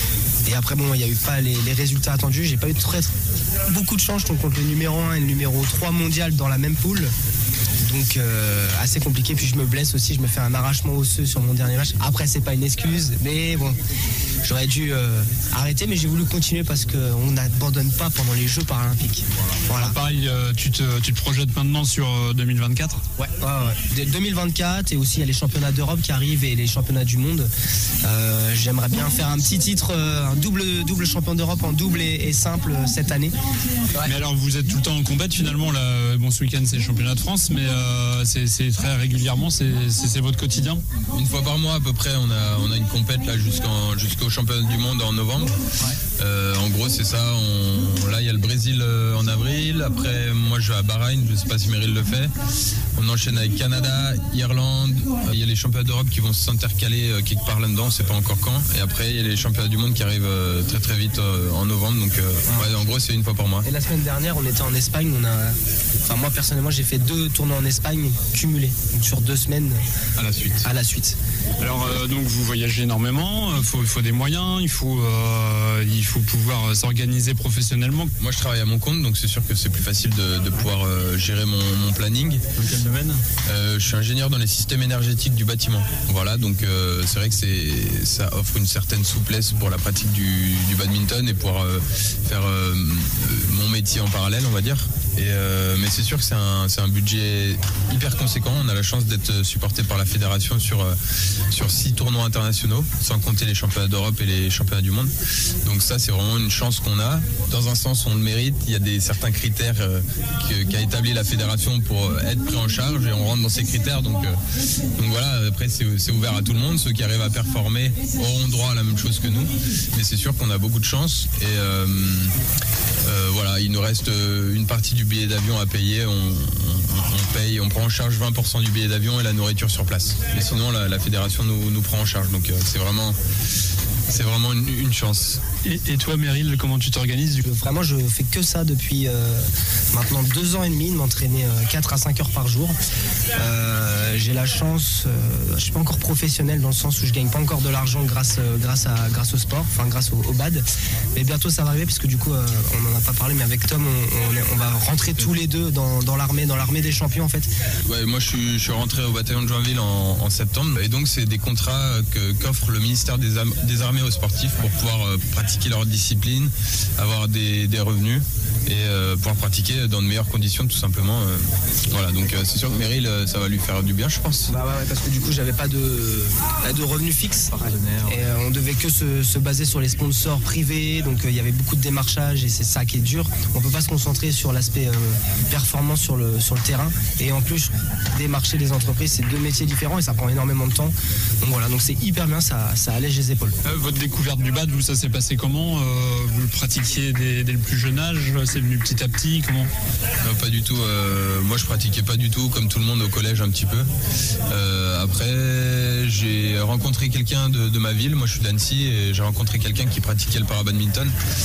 Et après, bon, il n'y a eu pas les, les résultats attendus. J'ai pas eu très, beaucoup de chance. Je tombe contre le numéro un et le numéro trois mondial dans la même poule. Donc euh, assez compliqué, puis je me blesse aussi, je me fais un arrachement osseux sur mon dernier match. Après c'est pas une excuse, mais bon, j'aurais dû euh, arrêter, mais j'ai voulu continuer parce qu'on n'abandonne pas pendant les Jeux paralympiques. Voilà. Ah, pareil, euh, tu, te, tu te projettes maintenant sur euh, deux mille vingt-quatre? Ouais, ouais, ouais. deux mille vingt-quatre, et aussi il y a les championnats d'Europe qui arrivent et les championnats du monde. Euh, j'aimerais bien faire un petit titre, euh, un double, double champion d'Europe en double et, et simple euh, cette année. Ouais. Mais alors vous êtes tout le temps en combat finalement là, bon ce week-end c'est le championnat de France, mais euh, c'est, c'est très régulièrement, c'est, c'est, c'est votre quotidien? Une fois par mois à peu près, on a, on a une compète là jusqu'en, jusqu'au championnat du monde en novembre. Ouais. Euh, en gros c'est ça, on, là il y a le Brésil en avril, après moi je vais à Bahreïn, je sais pas si Meryl le fait. On enchaîne avec Canada, Irlande, il y a les championnats d'Europe qui vont s'intercaler quelque part là-dedans, on sait pas encore quand. Et après il y a les championnats du monde qui arrivent très très vite en novembre, donc ouais, en gros c'est une fois par mois. Et la semaine dernière on était en Espagne, on a, enfin moi personnellement j'ai fait deux tournois en Espagne cumulés, donc sur deux semaines à la suite. À la suite. Alors euh, donc vous voyagez énormément, il faut, il faut des moyens, il faut, euh, il faut pouvoir s'organiser professionnellement. Moi je travaille à mon compte, donc c'est sûr que c'est plus facile de, de pouvoir euh, gérer mon, mon planning. Dans quel domaine? euh, Je suis ingénieur dans les systèmes énergétiques du bâtiment. Voilà, donc euh, c'est vrai que c'est, ça offre une certaine souplesse pour la pratique du, du badminton et pouvoir euh, faire euh, mon métier en parallèle, on va dire. Et euh, mais c'est sûr que c'est un, c'est un budget hyper conséquent. On a la chance d'être supporté par la fédération sur, sur six tournois internationaux, sans compter les championnats d'Europe et les championnats du monde. Donc ça, c'est vraiment une chance qu'on a. Dans un sens, on le mérite. Il y a des certains critères euh, qu'a établi la fédération pour être pris en charge et on rentre dans ces critères. Donc, euh, donc voilà, après c'est, c'est ouvert à tout le monde. Ceux qui arrivent à performer auront droit à la même chose que nous. Mais c'est sûr qu'on a beaucoup de chance. Et euh, euh, voilà, il nous reste une partie du billet d'avion à payer. On, on, on paye, on prend en charge vingt pour cent du billet d'avion et la nourriture sur place. Et sinon, la, la fédération nous, nous prend en charge. Donc euh, c'est vraiment c'est vraiment une, une chance. Et, et toi, Meryl, comment tu t'organises du coup ? Vraiment, je fais que ça depuis euh, maintenant deux ans et demi, de m'entraîner euh, quatre à cinq heures par jour. Euh, j'ai la chance, euh, je ne suis pas encore professionnel dans le sens où je ne gagne pas encore de l'argent grâce, euh, grâce, à, grâce au sport, enfin grâce au, au bad. Mais bientôt ça va arriver, puisque du coup, euh, on n'en a pas parlé, mais avec Tom, on, on, est, on va rentrer tous les deux dans, dans l'armée, dans l'armée des champions en fait. Ouais, moi je suis, je suis rentré au bataillon de Joinville en, en septembre, et donc c'est des contrats que, qu'offre le ministère des, Am- des Armées aux sportifs pour pouvoir euh, pratiquer leur discipline, avoir des, des revenus et euh, pouvoir pratiquer dans de meilleures conditions tout simplement. Euh, voilà, donc euh, c'est sûr que Meryl, euh, ça va lui faire du bien, je pense. Bah ouais, ouais, parce que du coup j'avais pas de, de revenus fixes et euh, on devait que se, se baser sur les sponsors privés, donc il euh, y avait beaucoup de démarchage et c'est ça qui est dur. On peut pas se concentrer sur l'aspect euh, performance sur le, sur le terrain, et en plus démarcher des entreprises, c'est deux métiers différents et ça prend énormément de temps. Donc voilà, donc c'est hyper bien, ça, ça allège les épaules. Euh, votre découverte du bad, vous, ça s'est passé comment ? euh, Vous le pratiquiez dès, dès le plus jeune âge ? C'est venu petit à petit ? Comment ? Non, pas du tout. Euh, moi, je pratiquais pas du tout, comme tout le monde au collège un petit peu. Euh, après, j'ai rencontré quelqu'un de, de ma ville. Moi, je suis d'Annecy et j'ai rencontré quelqu'un qui pratiquait le parabadminton.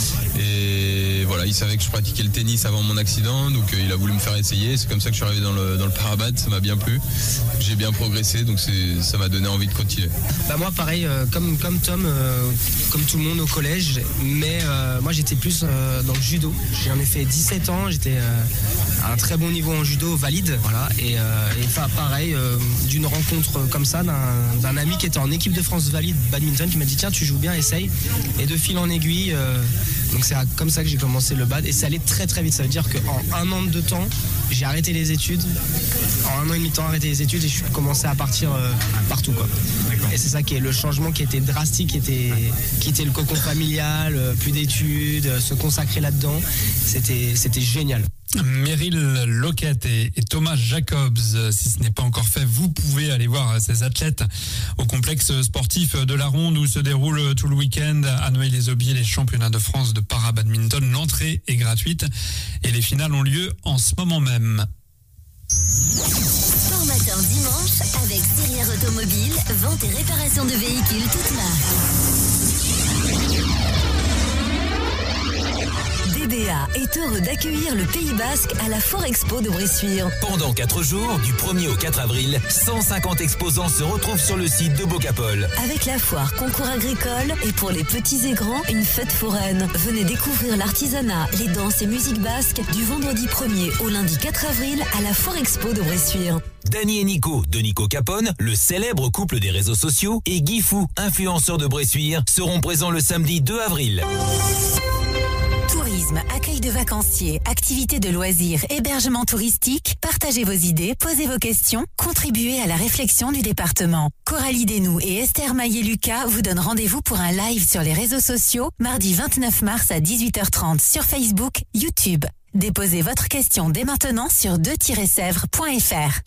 Et voilà, il savait que je pratiquais le tennis avant mon accident, donc euh, il a voulu me faire essayer. C'est comme ça que je suis arrivé dans le, dans le parabad. Ça m'a bien plu. J'ai bien progressé, donc c'est, ça m'a donné envie de continuer. Bah moi, pareil, euh, comme, comme Tom, euh, comme tout le monde au collège, mais euh, moi j'étais plus euh, dans le judo. J'en ai fait dix-sept ans, j'étais euh, à un très bon niveau en judo valide, voilà, et, euh, et enfin, pareil, euh, d'une rencontre comme ça, d'un, d'un ami qui était en équipe de France valide badminton, qui m'a dit tiens, tu joues bien, essaye, et de fil en aiguille, euh, donc c'est comme ça que j'ai commencé le bad, et ça allait très très vite. Ça veut dire qu'en un an de temps, j'ai arrêté les études, en un an et demi de temps arrêté les études, et je suis commencé à partir euh, partout, quoi. Et c'est ça qui est le changement qui était drastique, qui était, qui était le cocon familial, euh, plus d'études, euh, se consacrer là-dedans, c'était, c'était génial. Meryl Loquette et, et Thomas Jacobs, si ce n'est pas encore fait, vous pouvez aller voir ces athlètes au complexe sportif de la Ronde où se déroule tout le week-end à Noailles-les-Aubiers les championnats de France de para-badminton. L'entrée est gratuite et les finales ont lieu en ce moment même. Sport matin dimanche avec Sirière Automobile, vente et réparation de véhicules toute marque. D B A est heureux d'accueillir le Pays Basque à la Forexpo de Bressuire. Pendant quatre jours, du premier au quatre avril, cent cinquante exposants se retrouvent sur le site de Bocapol. Avec la foire concours agricole et pour les petits et grands, une fête foraine. Venez découvrir l'artisanat, les danses et musiques basques du vendredi premier au lundi quatre avril à la Forexpo de Bressuire. Dany et Nico, de Nico Capone, le célèbre couple des réseaux sociaux, et Guy Fou, influenceur de Bressuire, seront présents le samedi deux avril. Tourisme, accueil de vacanciers, activités de loisirs, hébergement touristique, partagez vos idées, posez vos questions, contribuez à la réflexion du département. Coralie Desnoux et Esther Maillet-Lucas vous donnent rendez-vous pour un live sur les réseaux sociaux, mardi vingt-neuf mars à dix-huit heures trente sur Facebook, YouTube. Déposez votre question dès maintenant sur deux tiret sèvres point f r.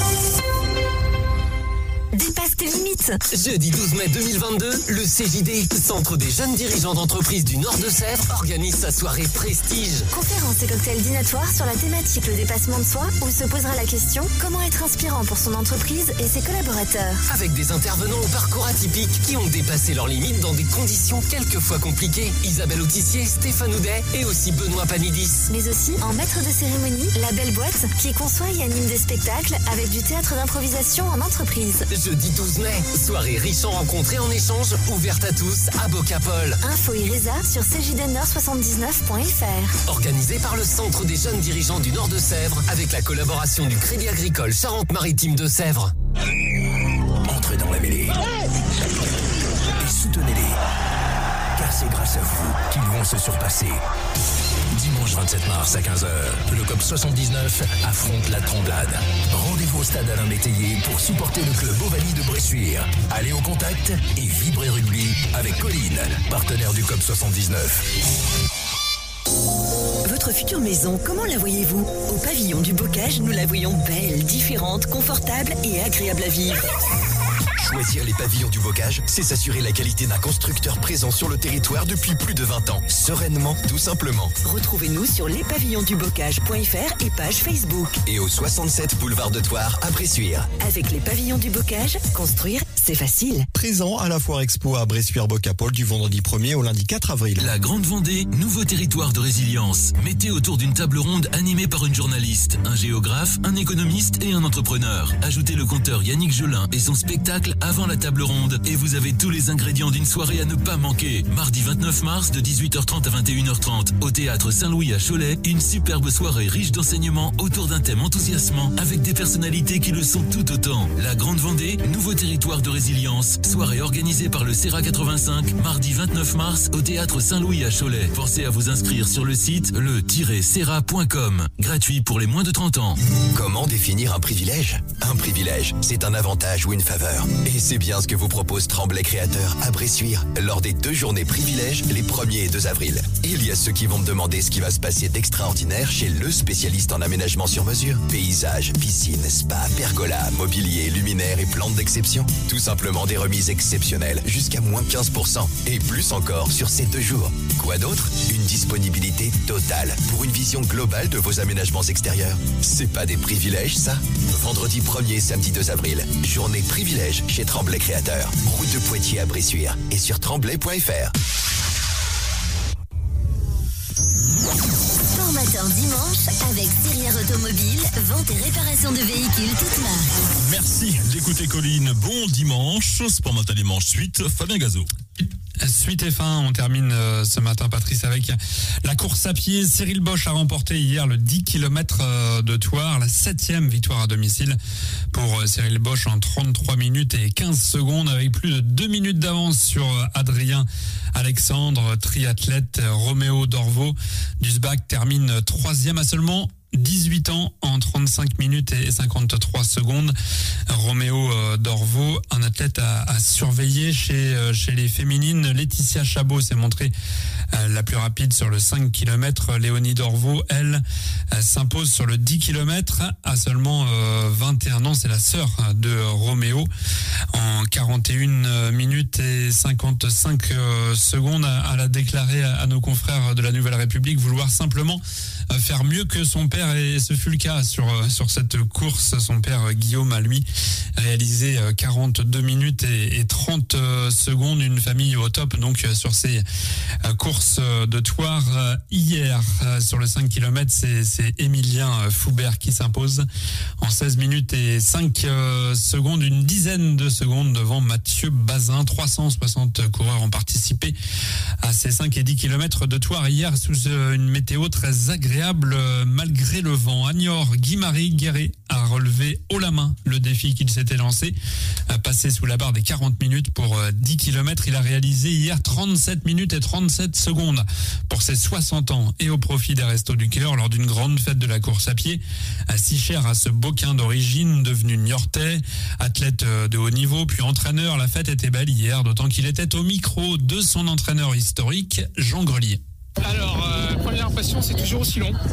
Dépasse tes limites. Jeudi douze mai deux mille vingt-deux, le C J D, Centre des jeunes dirigeants d'entreprises du Nord de Sèvres, organise sa soirée Prestige. Conférences et cocktails dînatoires sur la thématique le dépassement de soi, où se posera la question comment être inspirant pour son entreprise et ses collaborateurs. Avec des intervenants au parcours atypique qui ont dépassé leurs limites dans des conditions quelquefois compliquées. Isabelle Autissier, Stéphane Houdet et aussi Benoît Panidis. Mais aussi en maître de cérémonie, la Belle Boîte, qui conçoit et anime des spectacles avec du théâtre d'improvisation en entreprise. Jeudi douze mai, soirée riche en rencontres et en échanges, ouverte à tous à Bocapol. Info Iresa sur c j d nord soixante-dix-neuf point f r. Organisé par le Centre des jeunes dirigeants du Nord de Sèvres, avec la collaboration du Crédit Agricole Charente-Maritime de Sèvres. Entrez dans la mêlée et soutenez-les, car c'est grâce à vous qu'ils vont se surpasser. Dimanche vingt-sept mars à quinze heures, le C O P soixante-dix-neuf affronte la Tremblade. Rendez-vous au stade Alain Métayer pour supporter le club Ovalie de Bressuire. Allez au contact et vibrez rugby avec Colline, partenaire du C O P soixante-dix-neuf. Votre future maison, comment la voyez-vous ? Au pavillon du Bocage, nous la voyons belle, différente, confortable et agréable à vivre. Choisir les pavillons du Bocage, c'est s'assurer la qualité d'un constructeur présent sur le territoire depuis plus de vingt ans. Sereinement, tout simplement. Retrouvez-nous sur les pavillons du bocage point f r et page Facebook. Et au soixante-sept boulevard de Thouars à Bressuire. Avec les pavillons du Bocage, construire, c'est facile. Présent à la Foire Expo à Bressuire-Bocapole du vendredi premier au lundi quatre avril. La Grande Vendée, nouveau territoire de résilience. Mettez autour d'une table ronde animée par une journaliste, un géographe, un économiste et un entrepreneur. Ajoutez le conteur Yannick Gelin et son spectacle avant la table ronde et vous avez tous les ingrédients d'une soirée à ne pas manquer. Mardi vingt-neuf mars de dix-huit heures trente à vingt et une heures trente au théâtre Saint-Louis à Cholet, une superbe soirée riche d'enseignements autour d'un thème enthousiasmant avec des personnalités qui le sont tout autant. La Grande Vendée, nouveau territoire de résilience. Soirée organisée par le Serra quatre-vingt-cinq, mardi vingt-neuf mars au théâtre Saint-Louis à Cholet. Pensez à vous inscrire sur le site le tiret serra point com. Gratuit pour les moins de trente ans. Comment définir un privilège ? Un privilège, c'est un avantage ou une faveur. Et c'est bien ce que vous propose Tremblay Créateur à Bressuire lors des deux journées privilèges les premier et deux avril. Il y a ceux qui vont me demander ce qui va se passer d'extraordinaire chez le spécialiste en aménagement sur mesure. Paysage, piscine, spa, pergola, mobilier, luminaire et plantes d'exception. Tout simplement des remises exceptionnelles, jusqu'à moins quinze pour cent. Et plus encore sur ces deux jours. Quoi d'autre ? Une disponibilité totale pour une vision globale de vos aménagements extérieurs. C'est pas des privilèges, ça ? Vendredi premier et samedi deux avril. Journée privilège chez Tremblay Créateur. Route de Poitiers à Bressuire et sur tremblay point f r. Sport matin dimanche avec Sirière Automobile, vente et réparation de véhicules toutes marques. Merci d'écouter Colline. Bon dimanche. Sport matin dimanche suite. Fabien Gazo. Suite et fin, on termine euh, ce matin, Patrice, avec la course à pied. Cyril Bosch a remporté hier le dix kilomètres euh, de Thouars, la septième victoire à domicile pour euh, Cyril Bosch en trente-trois minutes et quinze secondes, avec plus de deux minutes d'avance sur euh, Adrien Alexandre, triathlète. euh, Roméo Dorvo d'Usbach termine troisième à seulement dix-huit ans en trente-cinq minutes et cinquante-trois secondes. Roméo euh, Dorvo, un athlète à, à surveiller chez, euh, chez les féminines. Laetitia Chabot s'est montrée euh, la plus rapide sur le cinq kilomètres. Léonie Dorvo, elle, euh, s'impose sur le dix kilomètres à seulement euh, vingt et un ans. C'est la sœur de Roméo. En quarante et une minutes et cinquante-cinq euh, secondes, elle a déclaré à, à nos confrères de la Nouvelle République vouloir simplement euh, faire mieux que son père. Et ce fut le cas sur, sur cette course. Son père Guillaume a lui réalisé quarante-deux minutes et, et trente secondes. Une famille au top donc sur ces courses de Thouars. Hier sur le cinq kilomètres, c'est, c'est Émilien Foubert qui s'impose en seize minutes et cinq secondes, une dizaine de secondes devant Mathieu Bazin. trois cent soixante coureurs ont participé à ces cinq et dix kilomètres de Thouars hier sous une météo très agréable malgré le vent. À Niort, Guy-Marie Guéret a relevé haut la main le défi qu'il s'était lancé, a passé sous la barre des quarante minutes pour dix kilomètres. Il a réalisé hier trente-sept minutes et trente-sept secondes pour ses soixante ans et au profit des Restos du Cœur lors d'une grande fête de la course à pied, si chère à ce Beauquin d'origine, devenu niortais, athlète de haut niveau puis entraîneur. La fête était belle hier, d'autant qu'il était au micro de son entraîneur historique, Jean Grelier. Alors, euh, première impression, c'est toujours aussi long. Et,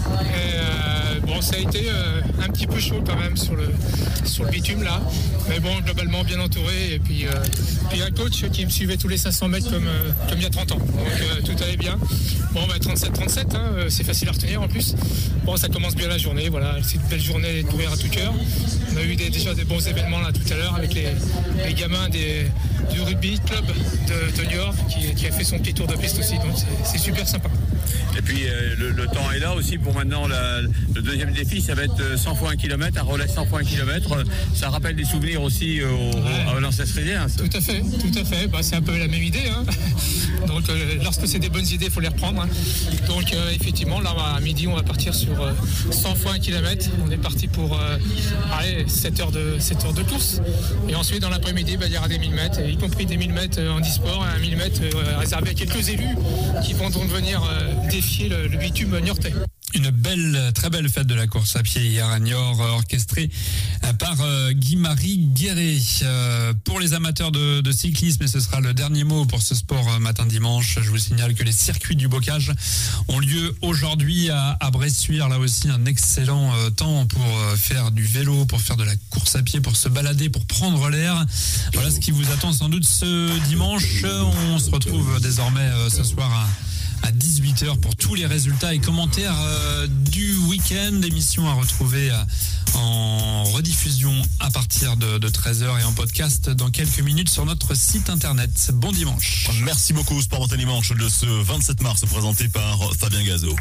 euh, bon, ça a été euh, un petit peu chaud quand même sur le, sur le bitume là. Mais bon, globalement bien entouré. Et puis, euh, puis un coach qui me suivait tous les cinq cents mètres comme, euh, comme il y a trente ans. Donc euh, tout allait bien. Bon, bah, trente-sept trente-sept, hein, c'est facile à retenir en plus. Bon, ça commence bien la journée. Voilà, c'est une belle journée de courir à tout cœur. On a eu des, déjà des bons événements là tout à l'heure avec les, les gamins des, du rugby club de, de Niort qui, qui a fait son petit tour de piste aussi. Donc c'est, c'est super sympa. Et puis euh, le, le temps est là aussi pour maintenant la, le deuxième défi, ça va être cent fois un kilomètre, un relais cent fois un kilomètre. Ça rappelle des souvenirs aussi au, ouais. au, à l'ancestrisien. Tout à fait, tout à fait. Bah, c'est un peu la même idée. Hein. Donc euh, lorsque c'est des bonnes idées, il faut les reprendre. Hein. Donc euh, effectivement, là à midi, on va partir sur euh, cent fois un kilomètre. On est parti pour euh, allez, sept heures de, sept heures de course. Et ensuite, dans l'après-midi, bah, il y aura des mille mètres, y compris des mille mètres en e-sport et un mille mètres euh, réservé à quelques élus qui vont donc venir euh, défier le, le bitume niortais. Une belle, très belle fête de la course à pied hier à Niort, orchestrée par euh, Guy-Marie Guéret. Euh, pour les amateurs de, de cyclisme, et ce sera le dernier mot pour ce sport euh, matin-dimanche, je vous signale que les circuits du bocage ont lieu aujourd'hui à, à Bressuire. Là aussi, un excellent euh, temps pour euh, faire du vélo, pour faire de la course à pied, pour se balader, pour prendre l'air. Voilà ce qui vous attend sans doute ce dimanche. On se retrouve désormais euh, ce soir à à dix-huit heures pour tous les résultats et commentaires euh, du week-end. Émission à retrouver euh, en rediffusion à partir de, de treize heures et en podcast dans quelques minutes sur notre site internet. Bon dimanche. Merci beaucoup. Sport Matin Dimanche de ce vingt-sept mars présenté par Fabien Gazo.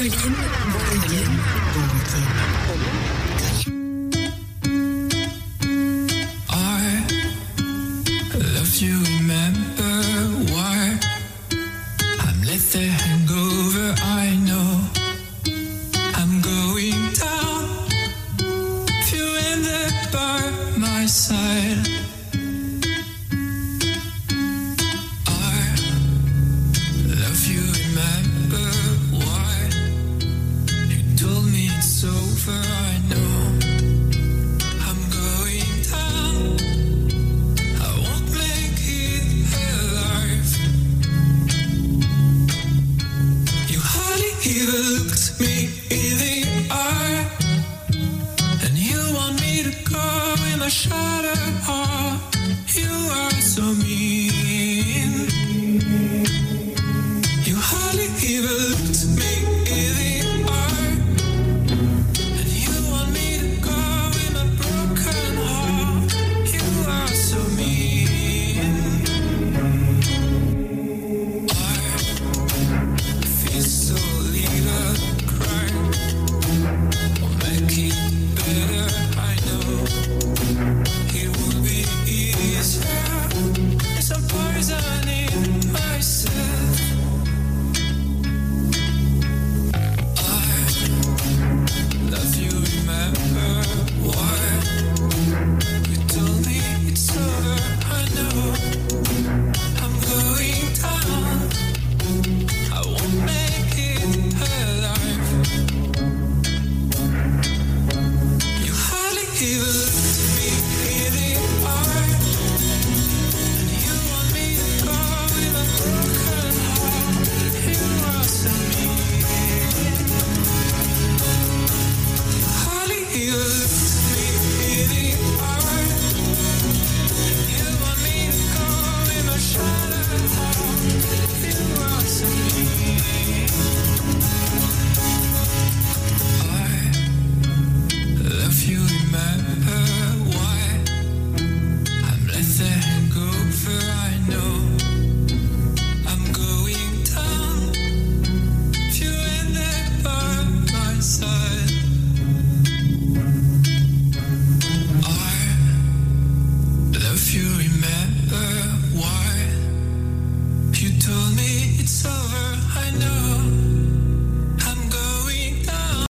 You remember why I'm let the hangover. I know I'm going down. If you end there by my side, I love you. Remember why you told me it's over. I know.